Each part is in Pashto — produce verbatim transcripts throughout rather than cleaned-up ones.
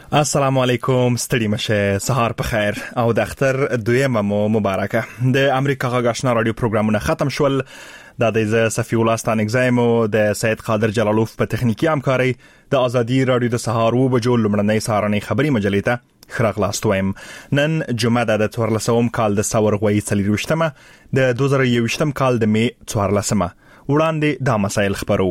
السلام علیکم، ستړي مشه، سهار په خیر او د اختر دویمه مو مبارکه. د امریکا غږ آشنا رادیو پروګرامونه ختم شول. د دې صفی الله ستانګزایمو د سید قادر جلالوف په تخنیکی همکاري د ازادي رادیو د سهار و بجو لمړنۍ سهارنۍ خبري مجلې ته خراغلاست وایم. نن جمعه د څوارلسم کال د سور غوي څلرويشتمه د دوه زره یوویشتم کال د می څوارلسمه وړاندې دا مسایل خبرو.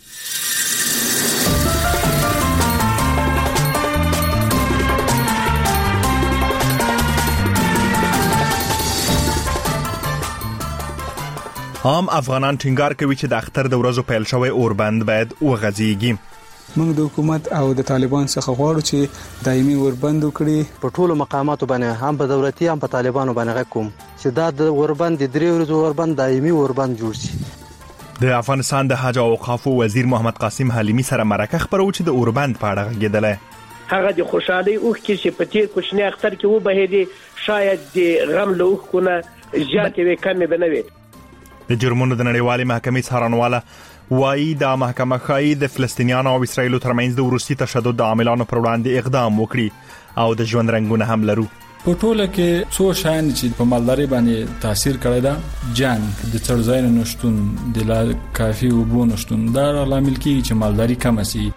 عام افغانان ټینګار کوي چې د اختر د ورځو پیل شوی اوربند باید وغځيږي. موږ د حکومت او د طالبان څخه غواړو چې دایمي اوربند وکړي. په ټولو مقاماتو باندې هم په دولتي هم په طالبانو باندې کوم چې دا د اوربند د درې ورځو اوربند دایمي اوربند جوړ شي. د افغانستان د حج او اوقاف وزیر محمد قاسم حلیمی سره مرکه خبرو چې د اوربند په اړه غږیدله. هغه د خوشحالي اوخ کې چې په تیر کوچنی اختر کې و بهېدي، شاید د غم له اوخ کونه زیاتې وي کمې بنوي. د جرمونو د نړیوالې محکمې څارنواله وایي دا محکمه ښایي د فلسطینیانو او اسرایلو ترمنځ د وروستي تشدد د عاملانو پر وړاندې اقدام وکړي او د ژوند رنګونه هم لرو. په ټوله کې څو شیان چې په مالداري باندې تاثیر کړی دا جنگ، د څړځایونو نشټون، د لا کافي اوبو نشټون دا لامل کیږي چې مالداري کم شي.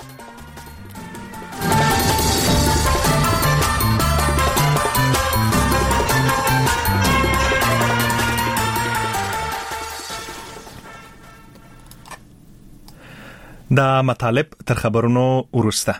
دا مطالب تر خبرونو وروسته.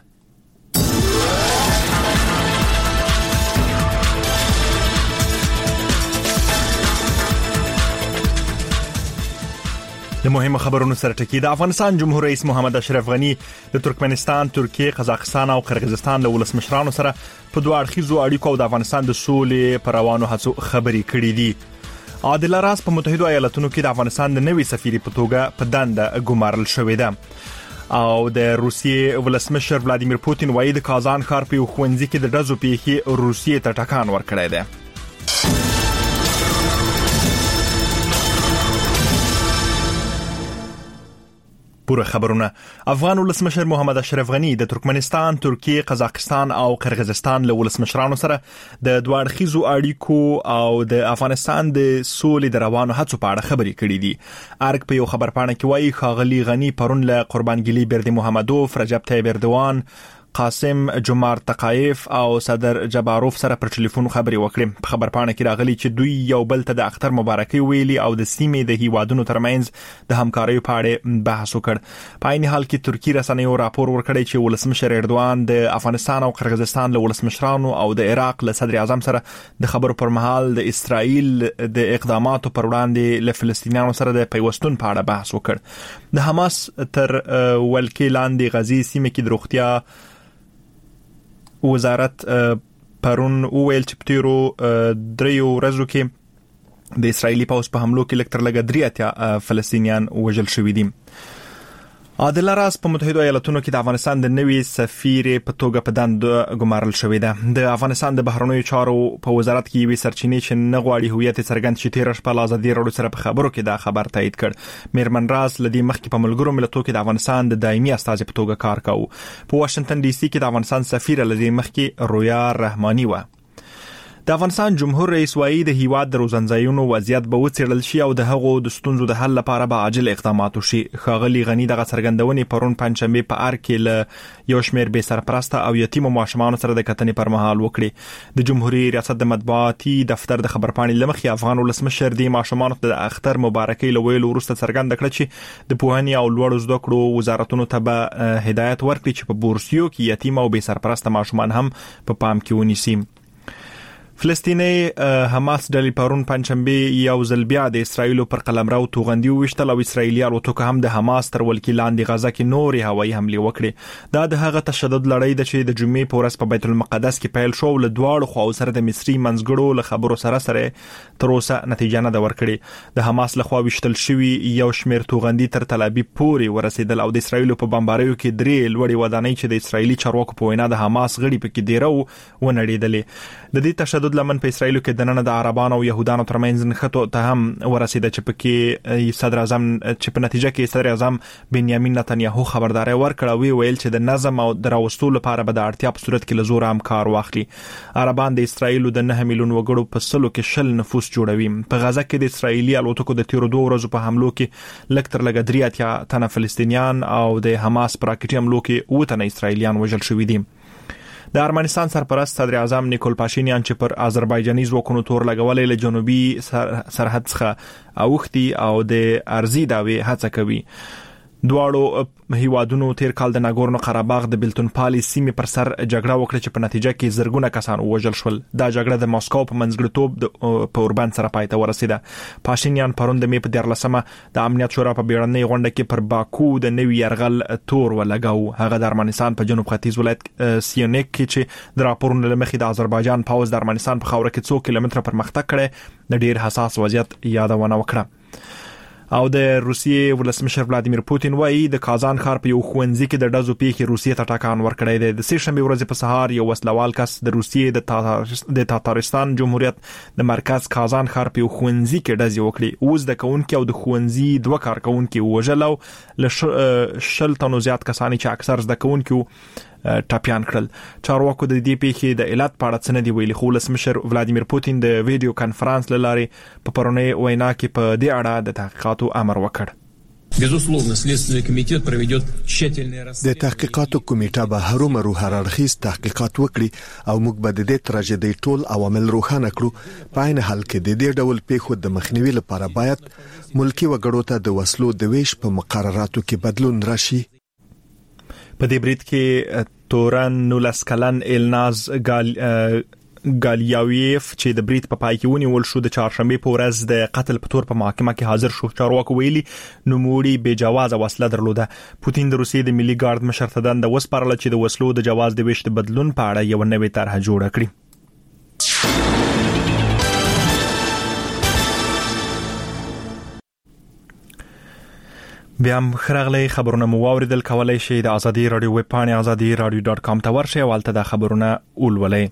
د مهمو خبرونو سره ټکی. د افغانستان جمهور رئیس محمد اشرف غنی د ترکمنستان، ترکیه، قزاقستان او قرغیزستان له ولس مشرانو سره په دوه اړخیزو اړیکو او د افغانستان د سولې پر روانو هڅو خبرې کړې دي. عادل راز په متحده ایالاتونو کې د افغانستان د نوي سفیر په توګه په دنده ګمارل شوې ده او د روسیې ولسمشر ولادیمیر پوتین وایي د کازان ښار په خوندزي کې د ډزو پیښې روسیې ته ټکان ورکړی دی. پوره خبرونه. افغان ولسمشر محمد اشرف غنی د ترکمنستان، ترکیه، قزاقستان او قرغیزستان له ولسمشرانو سره د دوه اړخیزو اړیکو او د افغانستان د سولې د روانو هڅو په اړه خبرې کړې دي. ارګ په یو خبرپاڼه کې وایي ښاغلي غنی پرون له قربانګلی برد محمدوف، رجب طیب اردوان، قاسم جمعه تقایف او صدر جباروف سره پر ټلیفون خبرې وکړې. په خبرپاڼه کې راغلي چې دوی یو بل ته د اختر مبارکي ویلي او د سیمې د هیوادونو ترمنځ د همکارۍ په اړه بحث وکړ. په عین حال کې ترکی رسنیو راپور ورکړی چې ولسمشر اردوان د افغانستان او قرغیزستان له ولسمشرانو او د عراق له صدر اعظم سره د خبرو پر مهال د اسرائیل د اقداماتو پر وړاندې له فلسطینیانو سره د پیوستون په اړه بحث وکړ. د حماس تر ولکې لاندې غزي سیمه کې د روغتیا وزارت پرون ویل چې په تیرو دریو ورځو کې د اسرایلی پوځ په حملو کې لکتر لګ درې اتیا فلسطینیان وژل شوي دي. عادل راز په متحده ایالاتونو کې د افغانستان د نوي سفیر په توګه په دنده ګمارل شوې ده. د افغانستان د بهرنیو چارو په وزارت کې یوې سرچینې چې نه غواړي هویت څرګند شي تیر شپه ازادي راډیو سره په خبرو کې دا خبر تایید کړ. میرمن راز لدی مخکې په ملګرو ملتونو کې د افغانستان د دایمي استازي په توګه کار کاوه. په واشنگټن ډي سي کې د افغانستان سفیر لدی مخکې رویا رحماني و. د افغانستان جمهور رئیس وایي د هیواد د روزنځایونو وضعیت به وڅېړل شي او د هغو د ستونزو د حل لپاره به عاجل اقدامات وشي. ښاغلي غنی دغه څرګندونې پرون پنځشنبه په ارګ کې له یو شمېر بې سرپرسته او یتیمو ماشومانو سره د کتنې پر مهال وکړي. د جمهوریت ریاست د مطبوعاتي دفتر د خبرپاڼې لمخې افغان ولسمشر د ماشومانو د اختر مبارکي له ویلو وروسته څرګنده کړه چې د پوهنې او لوړو زده کړو وزارتونو ته به هدایت ورکړي چې په بورسیو کې یتیم او بې سرپرسته ماشومان هم په پا پام کې ونیسي. فلسطینی حماس ډلې پرون پنځشنبه یو ځل بیا د اسرایل پر قلمرو توغندي وشتل او اسرایلی الوتکه هم د حماس تر ولکې لاندې غزه کې نورې هوایي حمله وکړه. دا د هغه تشدد لړۍ ده چې د جمعې په ورځ په بیت المقدس کې پیل شو له دواړو خواو سره د مصری منځګړو له خبرو سره سره تر اوسه نتیجه نه ده ورکړې. د حماس لخوا وشتل شوی یو شمېر توغندي تر تل ابیب پورې ورسېدل او د اسرایل په بمباریو کې درې لوړې ودانۍ چې د اسرایلی چارواکو په وینا د حماس غړي پکې دیرو ونړېدلې. د دې تشدد سود لمن په اسرایل کې د نن د عربانو او يهودانو ترمنځ نښتو ته هم ورسېده چې پکې صدر اعظم چې په نتیجه کې صدر اعظم بنیامین نتنیاهو خبرداري ورکړه وی ویل چې د نظم او دراوستو لپاره به د اړتیا په صورت کې لزور هم کار واخلي. عربان د اسرایل د نه میلیون وګړو په سلو کې شل نفوس جوړوي. په غزه کې د اسرایلی الوتکو د تیرو دوه ورځو په حملو کې لکتر لګ درې اتیا تنه فلسطینیان او د حماس پر راکټي حملو کې اوه تنه اسرایلیان وژل شوي دي. د ارمنستان سرپرست صدر اعظم نیکول پاشینیان چې پر آذربایجاني ځواکونو تور لګولې له جنوبي سرحد څخه اوختي او د ارزي داوی هڅه کوي. دواړو هیوادونو تیر کال د ناګورنو قرهباغ د بلتون پالي سیمې پر سر جګړه وکړه چې په نتیجه کې زرګونه کسان وژل شول. دا جګړه د مسکو په منځګړیتوب په اوربند سره پای ته ورسېده. پاشینیان پرون د می په دیارلسمه د امنیت شورا په بیړنۍ غونډه کې پر باکو د نوي يرغل تور ولګاو. هغه د ارمنستان په جنوب ختیځ ولایت سیونیک کې چې د راپورونو لمخې د آذربایجان پاوز د ارمنستان په خاوره کې څو کیلومتره پرمختګ کړي د ډیر حساس وضعیت یادونه وکړه. او د روسیې ولسمشر ولادیمیر پوتین وایي د کازان ښار په یو ښوونځي کې د ډزو پیښې روسیې ته ټاکان ورکړی دی. د سې شنبې ورځې په سهار یو وسلوال کس د روسیې د د تاتارستان جمهوریت د مرکز کازان ښار په یو ښوونځي کې ډزې وکړې. اوس د کونکي او د ښوونځي دوه کارکونکي وژل او له شل تنو زیات کسان چې اکثر زده کوونکي ټاپیان کړل. چارواکو د دې پیښې د علت په اړه څه نه دی ویلي، خو ولسمشر ولادیمیر پوتین د ویډیو کانفرنس له لارې په پرونی وینا کې په دې اړه د تحقیقاتو امر وکړ. Безусловно, Следственный комитет проведет тщательное расследование. د تحقیقاتو کمیټه به هرومرو هر اړخیز تحقیقات وکړي او موږ به د دې تراژیدي ټول عوامل روښانه کړو. په عین حال کې د دې ډول پیښو د مخنیوي لپاره باید ملکی وګړو ته د وسلو د ویش په مقرراتو کې بدلون راشي. په دې برید کې تورن نولس کلن الناز ګال ګالیاویف چې د برید په پای کې ونیول شو د چهارشنبه په ورځ د قتل په تور په محکمه کې حاضر شو. چارواکو ویلي نوموړي بې جواز وسله درلوده. پوتین د روسیې د ملي ګارد مشر ته دنده وسپارله چې د وسلو د جواز د ویش د بدلون په اړه یو نوې طرحه جوړه کړي. بیا هم خرغلی خبرونه مو واوریدل. کولای شئ د ازادي رادیو ویب پاڼې ازادي رادیو ډاټ کام ته ورشئ او هلته د خبرونه ولولئ.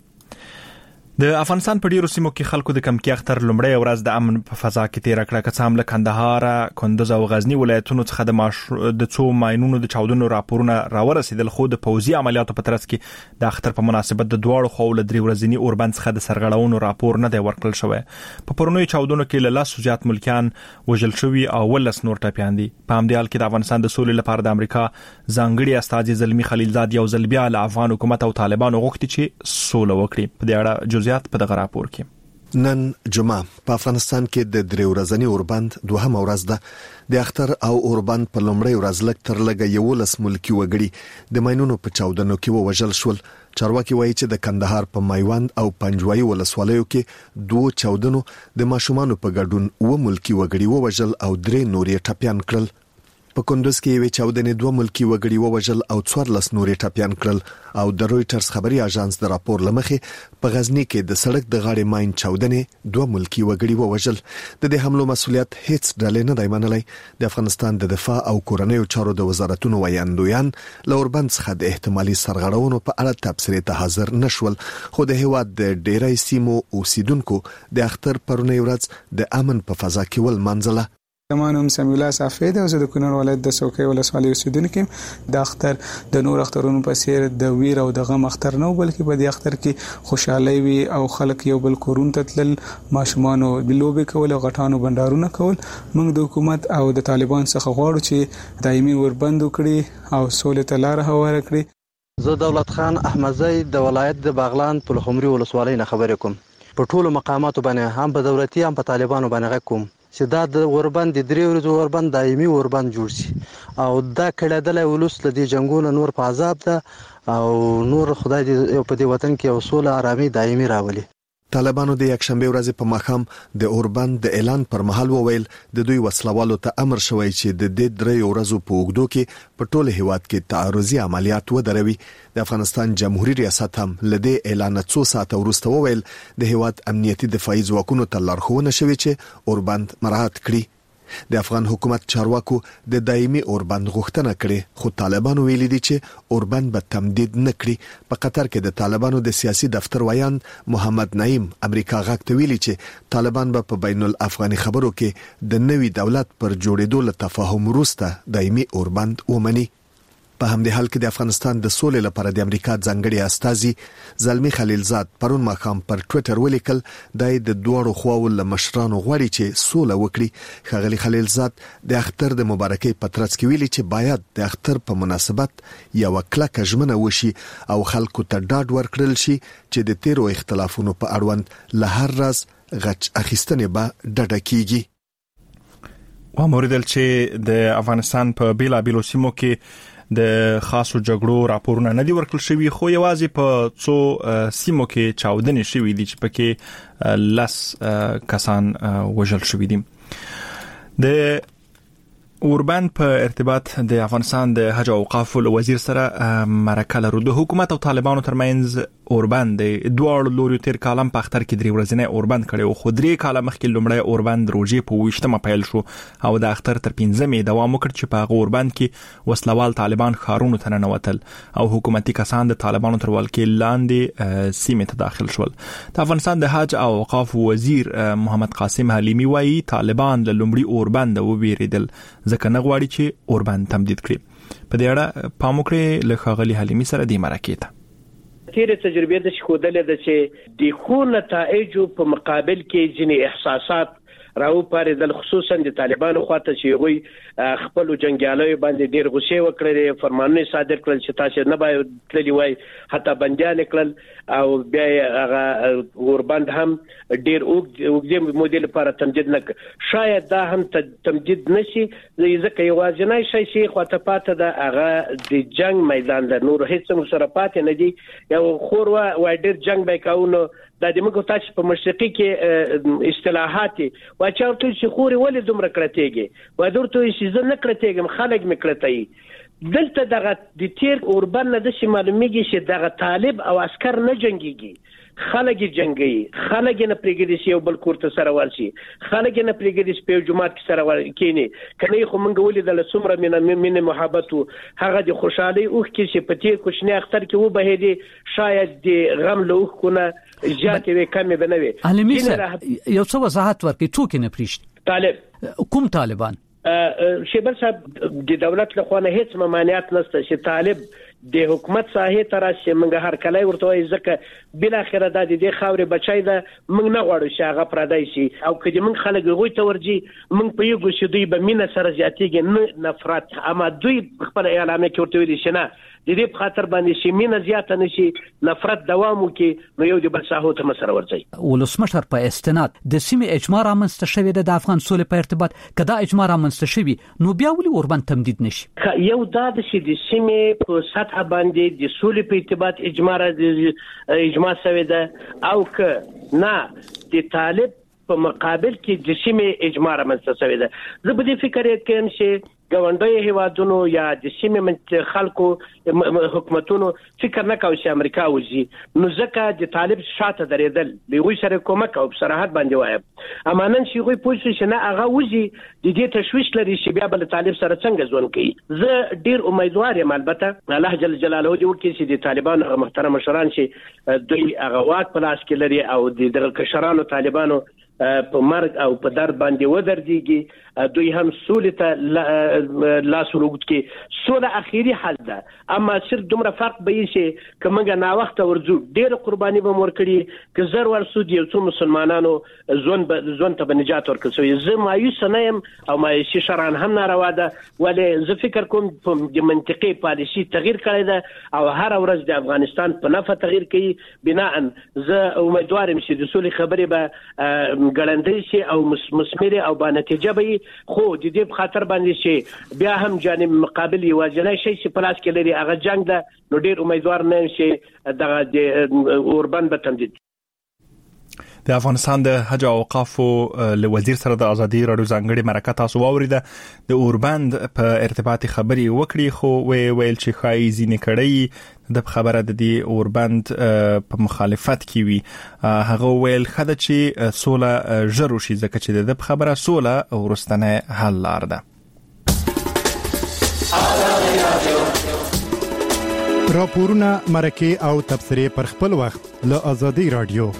د افغانستان په ډیرو سیمو کې خلکو د کمکی اختر لومړی ورځ د امن په فضا کې تیر کړه. که څه هم له کندهار، کندز او غزنی ولایتونو څخه د ماش د څو ماینونو د چاودنو راپورونه راورسېدل، خو د پوځي عملیاتو په ترڅ کې د اختر په مناسبت د دواړو خواو له درې ورځني اوربند څخه د سرغړونو راپور نه دی ورکړل شوی. په پرونیو چاودنو کې له لسو زیات ملکیان وژل شوي او ولس نور ټپیان دي. په همدې حال کې د افغانستان د سولې لپاره د امریکا ځانګړي استازي زلمی خلیلزاد یو ځل بیا له افغان حکومت او طالبانو غوښتي چې سوله وکړي. په دې اړه جزئیات په دغه راپور کې. نن جمعه په افغانستان کې د درې ورځني اوربند دوهمه ورځ ده. د اختر او اوربند په لومړی ورځ لږ تر لږه یولس ملکی وګړي د ماینونو په چاودنو کې ووژل شول. چارواکي وایي چې د کندهار په مایوند او پنجوایي ولسوالیو کې دوه چاودنو د ماشومانو په ګډون و ملکی وګړي ووژل او درې نورې ټپیان کړل. په کندوز کې یو چاودنې دوه ملکی وګړي ووژل او څوارلس نورې ټپیان کړل. او د رويټرز خبري اژانس د راپور لمخې په غزنی کې د سړک د غاړې ماین چاودنې دوه ملکی وګړي ووژل. د دې حملو مسؤلیت هیڅ ډلې نه دی منلای. د افغانستان د دفاع او کورنیو چارو د وزارتونو ویاندویان له اوربند څخه د احتمالي سرغړونو په اړه تبصرې ته حاضر نشول، خو د هیواد د ډیری سیمو اوسیدونکو د اختر پرونی ورځ د امن په فضا کې ول منځله. زمانوم سمیع الله صافی د زه د کونړ ولایت د څوکۍ ولسوالۍ اوسیدونکو د اختر د نور اخترونو په څیر د ویر او د غم اختر نه، بلکې په دې اختر کې خوشحالي وي او خلک یو بل کورون ته تلل، ماشومانو بلوبې کول او غټانو بندارونه کول. موږ د حکومت او د طالبان څخه غواړو چې دایمي وربند وکړي او سولې ته لار هواره کړي. زه دولت خان احمدزی د ولایت د باغلان په لخمري ولسوالۍ نه خبرې کوم. په ټولو مقاماتو باندې هم په دولتي هم په طالبانو باندې کوم چې دا د اوربند د درې ورځو اوربند دایمي اوربند جوړ شي او دا کړهدل ولوس له دې جنگونو نور په عذاب ده او نور خدای دې په دې وطن کې اوسول آرامي دایمي راولي. طالبانو د یک شنبه ورځ په مخام د اوربند د اعلان پر مهال وویل د دوی وسلوالو ته امر شوی چې د دې درې ورځو په اوږدو کې په ټول هیواد کې تعرضي عملیات ودروي. د افغانستان جمهوریت ریاست هم لدې اعلان څو ساعت وروسته وویل د هیواد امنیتي دفاعي ځواکونو ته لارښوونه شوې چې اوربند مراعات کړي. د افغان حکومت چارواکو د دایمي اوربند غوښتنه کړې خو طالبانو ویلي دي چې اوربند به تمدید نه کړي. په قطر کې د طالبانو د سیاسي دفتر ویان محمد نعیم امریکا غاک ته ویلي چې طالبان به په بین الافغاني خبرو کې د نوي دولت پر جوړېدو له تفاهم وروسته دایمي اوربند ومني. په همدې حال کې د افغانستان د سولې لپاره د امریکا ځانګړي استازي زلمی خلیلزاد پرون ماښام پر ټوئیټر ولیکل د دوړو خواو له مشرانو غواړي چې سوله وکړي. ښاغلي خلیلزاد د اختر د مبارکۍ په ترڅ کې ویلي چې باید د اختر په مناسبت یو کلکه ژمنه وشي او خلکو ته ډاډ ورکړل شي چې د تیرو اختلافونو په اړوند له هر راز غچ اخیستنې به ډډه کیږي. و موریدل چې د افغانستان په بیلا بیلو سیمو کې د خاصو جګړو راپورونه نه دي ورکړل شوی خو یوازې په څو سیمو کې چاودنې شوې دي چې پکې لس کسان وژل شوی دي. د اوربند په ارتباط د افغانستان د حج او اوقاف وزیر سره مرکه لرو. د حکومت او طالبانو ترمنځ اوربند د دوه لوري تیر کالم په اختر کې درې ورځې اوربند کړي او خو درې کاله مخکې لومړی اوربند روزي په وشتمه پیل شو او د اختر تر پنځمې دوام وکړ چې په اوربند کې وسلوال طالبان خارونو ته ننوتل او حکومتي کسان د طالبانو تر ولکې لاندې سیمې ته داخل شول. د افغانستان د حج او اوقاف وزیر محمد قاسم حلیمی وایي طالبان له لومړي اوربند وبېریدل ځکه نه غواړي چې اوربند تمدید کړي. په دې اړه پام وکړئ له ښاغلي حلیمی سره د مرکې ته. تیره تجربه د ښودلې ده چې د خو نتایجو په مقابل کې ځینې احساسات راو پاریدل خصوصا د طالبانو خواته چې وي خپل جنگیالو باندې ډیر غوسه وکړي فرمانونه صادر کړل چې تاسو نه باید تللی وای حتی بندیان کړل او بیا هغه اوربند هم ډیر وګړي مودیل لپاره تمدید نه شاید دا هم تمدید نشي ځکه یوازینی شي چې خواته پاته د هغه د جنگ میدان د نور هیڅ سره پاتې نه دي یو خور و ډیر جنگ به کاونو د دموږ تاسو په مشرقي کې اصطلاحات واچاوته چې خوري ولې دومره کړتېږي و درته چې زه نه کړتېږم خلک مې کړتې دلته دغه د تیر اوربند نه د معلومیږي چې دغه طالب او عسكر نه جنگيږي خلک جنگي خلک نه پریګدي چې یو بل کوړه سره ورسي خلک نه پریګدي چې په جماعت کې سره ورکینی کني خو مونږ ولې د لسمره من من محبت هغه د خوشحالي اوخ کې چې په تیر کوښنه اختر کې و بهدي شاید د غم له اوخ کونه جاتې وې کمې بنوي علمي یو څه وضاحت ورکړي څوک نه پریشت طالب کوم طالبان شیبل صاحب د دولت له خوانه هیڅ ممانعت نشته چې طالب د حکومت ساحه تر چې موږ هر کله ورته ځکه بل اخر د دې خاورې بچای دا موږ نه غواړو چې هغه پردای شي او کله موږ خلک غوي ته ورجی موږ په یو ګوشي دوی به مینه سره زیاتېږي نه نفرت اما دوی خپل اعلان کې ورته ویل شي نه د دې په خاطر باندې شي مینه زیاته نشي نفرت دوام وکي نو یو د بل ساحو ته مسره ورځي. ولسمشر په استناد د سیمې اجماع رامنځته شوی د افغان سولې په ارتباط کدا اجماع رامنځته شوی نو بیا ولې اوربند تمدید نشي یو دا د دې سیمې په سطح باندې د سولې په ارتباط اجماع اجماع شوی ده او که نه د طالب په مقابل کې د سیمې اجماع رامنځته شوی ده. زه په دې فکر کوم چې ګاونډي هیوادونو یا د سیمې من خلکو حکومتونو فکر نه کوي چې امریکا وځي نو ځکه د طالب شاته درېدل به وي سره کومک او صراحت باندې وایم امانن شي غوي پوښتنه چې نه هغه وځي د دې تشويش لري چې بیا بل طالب سره څنګه ځون کوي. زه ډیر امیدوار یم البته الله جل جلاله دې وکړي چې د طالبانو محترم مشران چې دوی هغه واک په لاس کې لري او د دغه کشرانو طالبانو په مرګ او په درد باندې ودرېږي دوی هم سولې ته لاس وروږد کې سوله اخیری حل ده اما صرف دومره فرق به یې چې کومه نا وخت ورځو ډېر قرباني به مور کړی ک زر ورسو دی څو مسلمانانو ځون به ځون ته نجات ورکړي زه مایوس نه یم او مایوسي شرعاً هم ناروا ده ولې زه فکر کوم د منطقي پالیسي تغییر کړی ده او هر ورځ د افغانستان په نفع تغییر کوي بناء زه امیدوار یم چې د سولې خبرې به ګړندې شي او مسمره او با نتیجه به خو د دې په خاطر باندې شي بیا هم جانب مقابل یوازینی شي چې پلاس کې لري هغه جنگ ده نو ډیر امیدوار نه شي دغه اوربند به تمدید. د افغانستان د حج او اوقافو له وزیر سره د ازادي رادیو ځانګړي مرکه تاسو واوریده. د اوربند په ارتباطي خبري وکړي خو وی ویل چې خای زینې کړي د خبره د دې اوربند په مخالفت کې وي. هغه ویل خدای چې سوله ژر شي ځکه چې د خبره سوله ورستنه حل لار ده. راپورونه مرکه او تبصره پر خپل وخت له ازادي رادیو.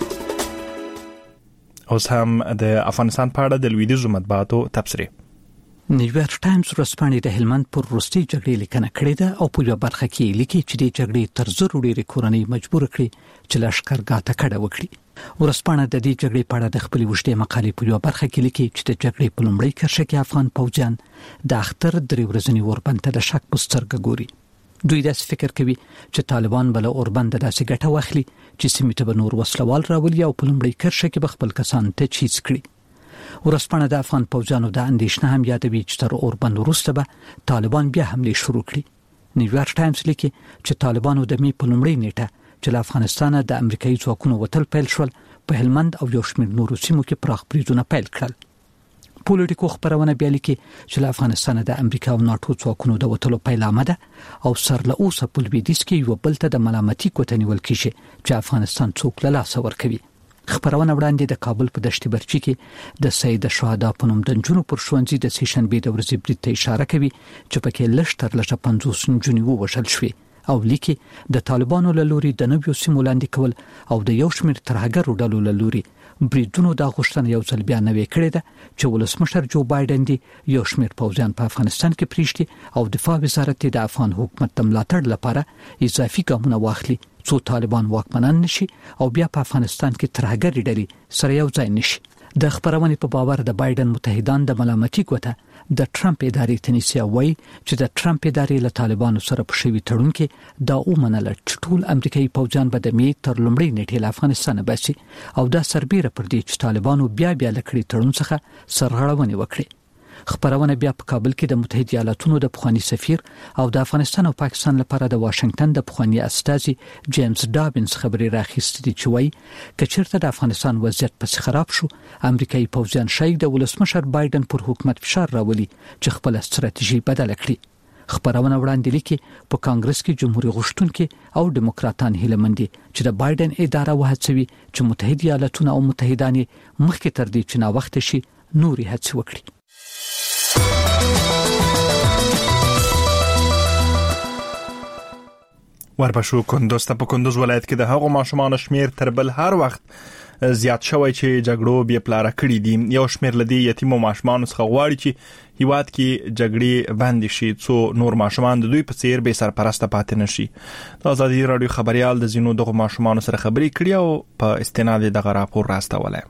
اوس هم د افغانستان په اړه د لویدیځو مطبوعاتو تبصره. نیویارک ټایمز ورځپاڼې د هلمند پر وروستي جګړې لیکنه کړې ده او په یو برخه کې لیکي چې د جګړې تر زرو ډېرې کورنۍ مجبور کړي چې لښکرګاه ته کډه وکړي. ورځپاڼه د دې جګړې په اړه د خپلې وشتې مقالې په یو برخه کې لیکي چې د جګړې په لومړۍ کرښه کې افغان پوځیان د اختر درې ورځني اوربند ته د شک په سترګه ګوري. دوی داسې فکر کوي چې طالبان بل اوربند داسې ګټه واخلي چې سیمې ته به نور وسلوال راولي او په لومړۍ کرښه کې به خپل کسان ته چیز کړي. ورځپاڼه د افغان پوځیانو د اندېښنه هم یادوي چې تر اوربند وروسته به طالبان بیا حمله شروع کړي. نیویارک ټایمز لیکي چې طالبانو د می په لومړۍ نیټه چې له افغانستانه د امریکایي ځواکونو وتل پیل شول په هلمند او یو شمېر نورو سیمو کې پراخ بریدونه پیل کړل. پولیټیکو خبرونه بیا لیکي چې له افغانستانه د امریکا او ناتو ځواکونو د وتلو پیلامه ده او سر له اوسه په لویدیځ کې یو بل ته د ملامتي کوتنی ول کیږي چې افغانستان څوک له لاس ورکوي. خبرونه وړاندې د کابل په دشت برچی کې د سید شهدا په نوم د جنونو پر شونځي د سیشنبه د ورځې برید ته اشاره کوي چې پکې لشتر لږه پنځوس جنونو وشل شوې او لیکي د طالبانو له لوري د نویو سیمو لاندې کول او د یو شمېر ترهګرو ډلو له لوري بریدونو د غوښتنې یو ځل بیا نوې کړې ده چې ولسمشر جو بایدن دی یو شمېر پوځیان په افغانستان کې پریشتي او دفاع وزارت د افغان حکومت د ملاتړ لپاره اضافي ګامونه واخلي څو طالبان واکمنان نشي او بیا په افغانستان کې ترهګري ډلې سره یو ځای نشي. د خبرونې په باور د بایدن متحدان د ملامتي کوته د ټرمپ ادارې تنیسیا وایي چې د ټرمپ ادارې له طالبانو سره په شوي تړون کې دا ومنله چې ټول امریکایي پوځیان به د می تر لومړۍ نیټې له افغانستانه باسي او دا سربیره پر دې چې طالبانو بیا بیا لکړي تړون څخه سرغړونې وکړي. خبرونه بیا په کابل کې د متحده ایالاتونو د پخوانی سفیر او د افغانستان او پاکستان لپاره د واشنگټن د پخوانی استازي جیمز ډابینز خبري راخیستې چې وایي کچېرته د افغانستان وضعیت پس خراب شو امریکایي پوځیان شایي د ولسمشر بایدن پر حکومت فشار راولي چې خپل ستراتیژي بدل کړي. خبرونه وړاندې لیکي په کانګرس کې جمهوریت غوښتونکي او دیموکراتان هیله مندي چې د بایدن اداره وهڅوي چې متحده ایالاتونه او متحدان مخکې تر دې چې نا وخت شي نوري هڅې وکړي. ورپښو کندوز ته په کندوز ولایت کې د هغو ماشومان شمیر تر بل هر وخت زیات شوی چې جګړو بیا پلاره کړی دي. یو شمیر لدی یتیم ماشومان څخه غواړي چې هیواد کې جګړې بند شي څو نور ماشومان د دوی په څیر به سرپرسته پاتې نشي. د ازادي رادیو خبريال د زینو دغه ماشومان سره خبري کړي او په استناد دغه راپور راستوله.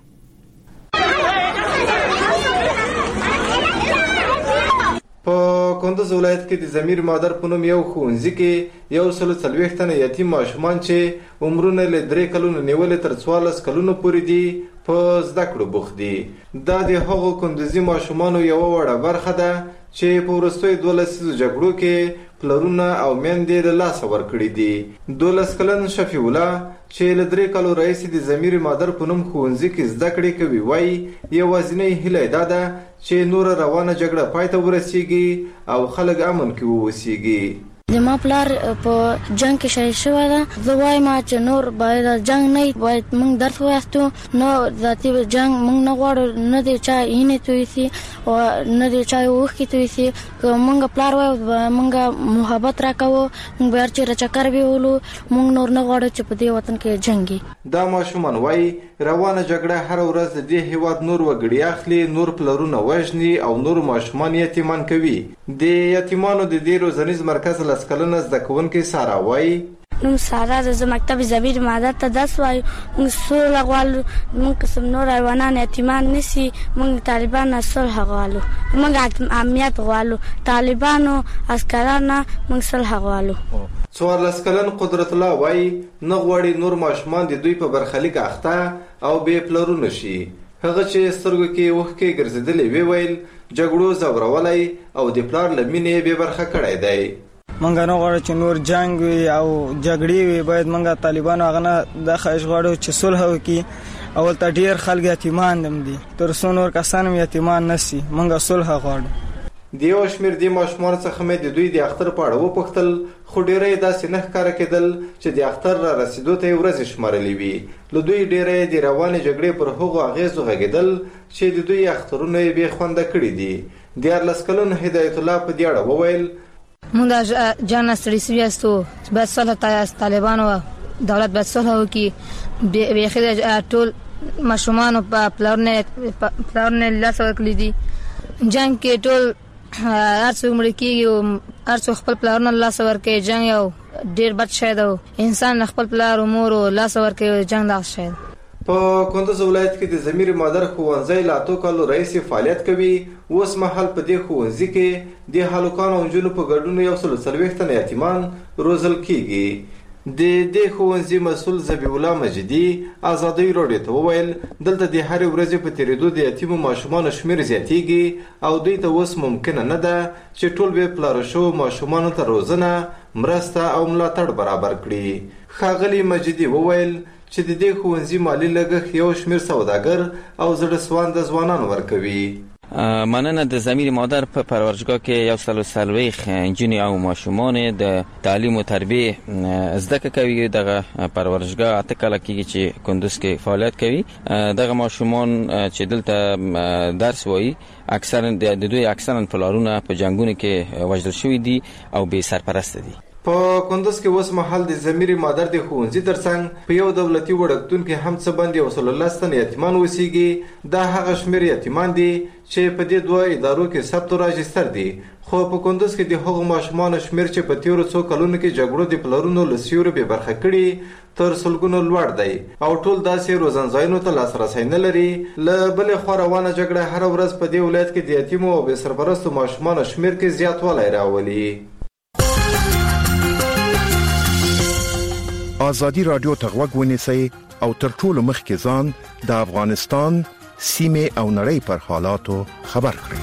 په کندوز ولایت کې د زمیر مادر په نوم یو ښوونځي کې یو سل څلوېښت تنه یتیم ماشومان چې عمرونه له درې کلونو نیولې تر څوارلس کلونو پورې دي په زده کړو بوخت دي. دا د هغو کندوزي ماشومانو یو وړه برخه ده چې په وروستیو دولس جګړو کې پلرونه او میندې له لاسه ورکړي دي. دولس کلن شفیع الله چې له درې کالو راهیسې د زمیر مادر په نوم ښوونځي کې زده کړې کوي وایي یوازینۍ هیله یې دا ده چې نور روانه جګړه پای ته ورسیږي او خلک امن کې واوسیږي. د ما پلار په جنگ کې شهید شوی ده. زه وایم چې نور باید جنگ نه باید موږ درس وایستو نو ذاتي جنگ موږ نه غواړو نه دی چا اینې توی سي او نه دی چا وښکې توی سي. که موږ پلار وای موږ محبت راکاوه موږ به هر چېرې چکر ویولو موږ نور نه غواړو چې په دې وطن کې جنګي. دا ماشومان وایي روانه جګړه هر ورځ د دې هیواد نور وګړي اخلي نور پلرونه وژني او نور ماشومان یتیمان کوي. د یتیمانو د دې روزنیز مرکز لس کلنه زده کوونکې سارا وایي نوم سارا د مکتب زمیر مادر ته درس وایو موږ سوله غواړو موږ قسم نور حیوانان یتیمان نشي موږ طالبان صلح غواړو موږ امنیت غواړو طالبانو عسکرانو موږ صلح غواړو. څوارلس کلن قدرت الله وایي نه غواړي نور ماشومان د دوی په برخلیک اخته او بې پلرونه شي. هغه چې سترګو کې اوښکې ګرځېدلې وی ویل جګړو ځورولی او د پلار له مینې بې برخه کړی دی. منګه نه غواړو چې نور جنگ وي او جګړې وي باید منګه طالبانو هغه نه د خواهش غواړو چې صلح وکړي اول ته ډیر خلک یتیمان دم دي تر څو نور کسان یتیمان نسی مونږه صلح غواړو. دیو شمیر دی ماشومان څخه مې د دوی د اختر په اړه وپوښتل خو ډیرې داسې نه ښکاره کېدل چې د اختر را رسیدو ته یې ورځې شمارلې وي. له دوی ډیرې د روانې جګړې پر هغو اغېزو غږېدل چې د دوی اخترونه یې بې خونده کړي دي. دیارلس کلن هدایت الله په دې اړه وویل مونږ د جان ستړي سوي یاستو باید صلح طالبانو دولت باید صلح وکړي. بیخي د ټول ماشومانو په پلارونه پلارونه لاس ورکړي دي جنګ کې ټول هر څوک مړ کېږي هر څوک خپل پلارونه لاس ورکوي. جنګ یو ډېر بد شی دی انسان خپل پلار او مور لاس ورکوي جنګ دغه شی دی. په کندز ولایت کې د ضمیر مادر ښوونځی له اتو کالو راهیسې فعالیت کوي. اوس مهال په دې ښوونځي کې د هلکانو او نجونو په ګډون یو سل څلوېښت تنه یتیمان روزل کېږي. د دې ښوونځي مسؤل ذبیح الله مجیدي ازادۍ راډیو ته وویل دلته د هرې ورځې په تېرېدو د یتیمو ماشومانو شمېر زیاتېږي او دوی ته اوس ممکنه نه ده چې ټول بې پلاره شوو ماشومانو ته روزنه مرسته او ملاتړ برابر کړي. ښاغلي مجیدي وویل چې د دې ښوونځي مالي لګښت یو شمېر سوداګر او زړه سوانده ځوانان ورکوي. مننه د ضمیر مادر په پرورشگاه کې یو سل و څلوېښت نجونې او ماشومان د تعلیم او تربیه زده کوي. دغه پرورشگاه اته کاله کېږي چې کندوز کې فعالیت کوي. دغه ماشومان چې دلته درس وایي اکثرا د دوی اکثرا پلارونه په جنگونو کې وژل شوي دي او بې سرپرست دي. په کندوز کې اوس مهال د ضمیر مادر د ښوونځي ترڅنګ په یو دولتي وړکتون کې هم څه باندې یو سل لس تنه یتیمان اوسېږي. دا هغه شمېر یتیمان دي چې په دې دوه ادارو کې ثبت او راجستر دي. خو په کندوز کې د هغو ماشومانو شمېر چې په تېرو څو کلونو کې جګړو د پلرونو له سیوري بې برخه کړي تر سلګونو لوړ دی او ټول داسې روزنځایونو ته لاسرسی نه لري. له بلې خوا روانه جګړه هره ورځ په دې ولایت کې د یتیمو او بې سرپرستو ماشومانو شمېر کې زیاتوالی راولي. ازادي رادیو ته غوږ ونیسئ او تر ټولو مخکې ځان د افغانستان سیمه او نړۍ پر حالاتو خبر کړئ.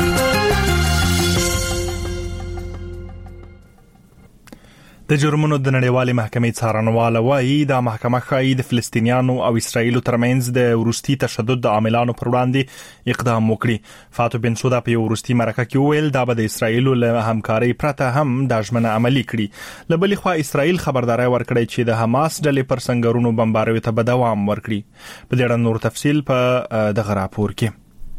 د جرمونو د نړیوالې محکمې څارنواله وایي دا محکمه ښایي د فلسطینیانو او اسرایلو ترمنځ د وروستي تشدد د عاملانو پر وړاندې اقدام وکړي. فاتو بن سودا په یو وروستي مرکه کې وویل دا به د اسرایلو له همکارۍ پرته هم دا ژمنه عملي کړي. له بلې خوا اسرایل خبرداری ورکړی چې د حماس ډلې پر سنگرونو بمباروي ته به دوام ورکړي. په دې اړه نور تفصیل په دغه راپور کې.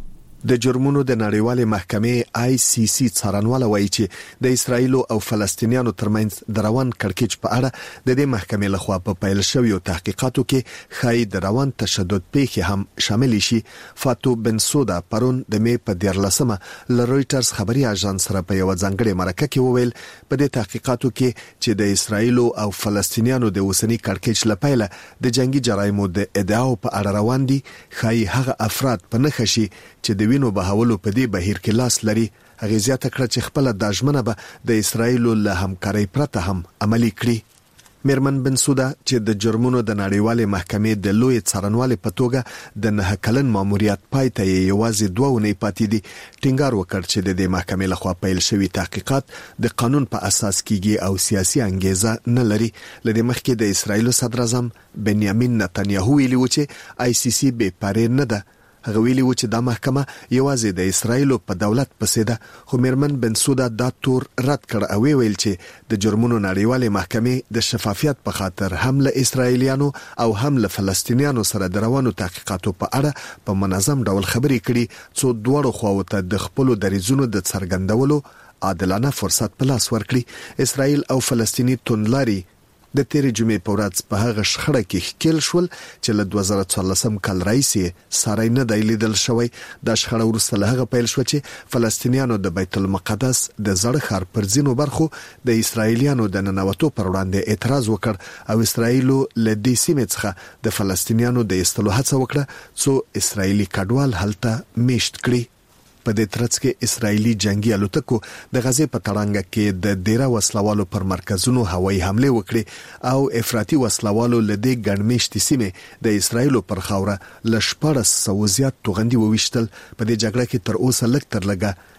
د جرمونو د نړیوالې محکمې آی سی سی څارنواله وایي چې د اسرایل او فلسطینیانو ترمنځ د روان کړکېچ په اړه د دې محکمې لخوا په پیل شویو تحقیقاتو کې خای د روان تشدد پیښې هم شامل شي. فاتو بن سودا پرون د می په دیارلسمه ل رويټرز خبري اژانس سره په یو ځانګړي مرکه کې وویل په دې تحقیقاتو کې چې د اسرایل او فلسطینیانو د اوسنی کړکېچ لپاره د جنگي جرایمو د ادعاو په اړه روان دي. خای هغه افراد په نخښي چې د وینو بهولو په دې بهیر کې لاس لري. هغه زیاته کړ چې خپل د ژمنه به د اسرایل له همکارۍ پرته هم عملي کړي. میرمن بن سودا چې د جرمونو د نړیوالې محکمې د لوی څارنوالې په توګه د نه کلن ماموریت پای ته یوازې دوه ونې پاتې دي ټینګار وکړ چې د دې محکمې لخوا پیل شوی تحقیقات د قانون په اساس کېږي او سیاسي انګیزه نه لري. لدې مخکې د اسرایل صدر اعظم بنیامین نتنیاهو ویلي و چې آی سی سی بې پارې نه ده. هغه ویلي و چې دا محکمه یوازې د اسرایل په دولت پسې ده. خو میرمن بن سودا دا تور رد کړ او ویل چې د جرمونو نړیوالې محکمې د شفافیت په خاطر هم له اسرایلیانو او هم له فلسطینیانو سره د روانو تحقیقاتو په اړه په منظم ډول خبرې کړي څو دواړو خواو ته د خپل دریځونو د څرګندولو عادلانه فرصت په لاس ورکړي. اسرایل او فلسطینی توندلاري د تیرې جمعې په ورځ په هغه شخړه کې ښکیل شول چې له دوه زره څوارلسم کال راهیسې ساری نه دی لیدل شوی. دا شخړه وروسته له هغه پیل شو چې فلسطینیانو د بیت المقدس د زړه ښار پر ځینو برخو د اسرایلیانو د ننوتو پر وړاندې اعتراض وکړ او اسرایلو له دې سیمې څخه د فلسطینیانو د ایستلو هڅه وکړه څو اسرایلی کډوال هلته میشت کړي. په دې ترڅ کې اسرایلی جنگي الوتکو د غزې په تړانګه کې د ډیره وسلوالو پر مرکزونو هوایي حمله وکړي او افراطي وسلوالو له دې ګڼمېشتي سیمې د اسرایل پر خاوره ل شپږ سوه زیات توغندي وويشتل. په دې جګړه کې تر اوسه لږ تر لږه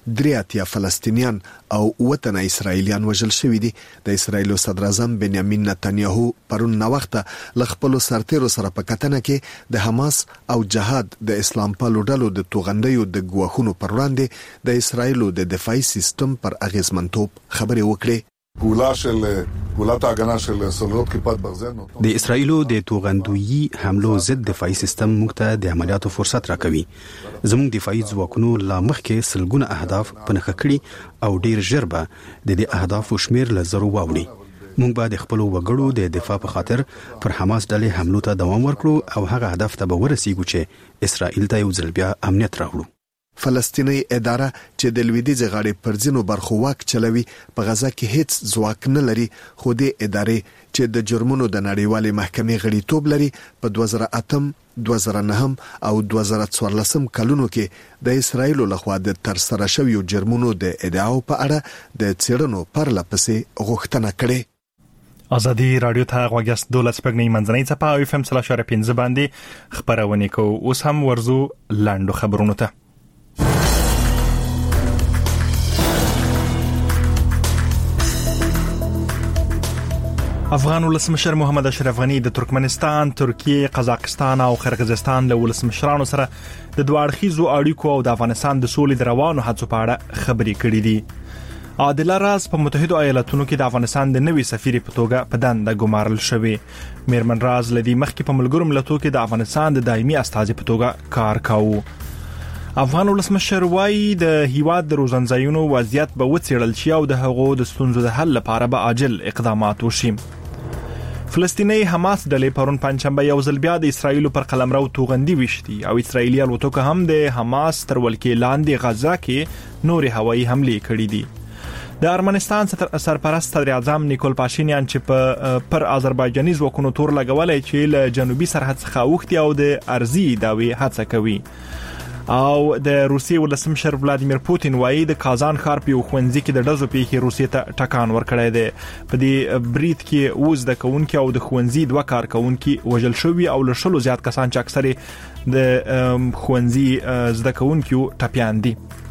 درې اتیا فلسطینیان او وطن اسرایلیان وژل شوی دي. د اسرایل صدر اعظم بنیامین نتنیاهو پرون نو وخت ل خپل سرتیرو سره په کتنه کې د حماس او جهاد د اسلام پالو ډلو د توغندیو د ګواښونو پر وړاندې د اسرایل د دفاعي سیستم پر اغیزمنتوب خبرې وکړې. د اسرایلو د توغندویي حملو ضد دفاعي سیستم موږ ته د عملیاتو فرصت راکوي. زموږ دفاعي ځواکونو لا مخکې سلګونه اهداف په نښه کړي او ډیر ژر به د دې اهدافو شمیر له زرو واوړي. موږ به د خپل وګړو د دفاع په خاطر پر حماس ډلې حملو ته دوام ورکړو او هغه هدف ته به ورسیږو چې اسرائیل ته یو ځل بیا امنیت راوړو. فلسطینی اداره چې د لویدیځ غاړې پر ځینو برخو واک چلوي په غزا کې هیڅ ځواک نه لري، خو د ادارې چې د جرمونو د نړیوالې محکمې غړیتوب لري په دوه زره اتم دوه زره نهم او دوه زره څوارلس کلونو کې د اسرایل لخوا د تر سره شویو جرمونو د ادعاو په اړه د څېړنو پرله پسې غوښتنه کړې. ازادي رادیو ته غوږیاست. دولت سپګنی منځنۍ څپه او اف ام صلی الله علیه پنځه باندې خبرونه کوو. اوس هم ورزو لاندو خبرونه ته. افغان ولسمشر محمد اشرف غنی د ترکمنستان، ترکیه، قزاقستان او قرغیزستان له ولسمشرانو سره د دوه اړخیزو اړیکو او د افغانستان د سولې د روانو هڅو په اړه خبرې کړې دي. عادل راز په متحده ایالاتونو کې د افغانستان د نوي سفیر په توګه په دنده ګمارل شوی. میرمن راز لدی مخکې په ملګرو ملتونو کې د افغانستان د دایمي استازي په توګه کار کاوه. افغان ولسمشر وايي د هیواد د روزنځایونو وضعیت به وڅېړل شي او د هغو د ستونزو د حل لپاره به عاجل اقدامات وشي. فلسطینی حماس ډلې پرون پنځشنبه یو ځل بیا د اسرایل پر قلمرو توغندي وشتي او اسرایلی الوتکو هم د حماس تر ولکې لاندې غزا کې نور هوایي حملې کړې دي. د ارمنستان سرپرست صدر اعظم نیکول پاشینیان چې په پر آذربایجاني ځواکونو تور لګولای چې له جنوبي سرحد څخه اوښتي او د ارزي داوی هڅه کوي. او د روسیې ولسمشر ولادیمیر پوتین وایي د کازان ښار په خوندزي کې د ډزو پیښې روسیې ته ټکان ورکړی دی. په دې برید کې اوس د کونکي او د خوندزي دوه کارکونکي وژل شوي او له شلو زیات کسان چې اکثره د خوندزي زده کوونکو ټپيان دي.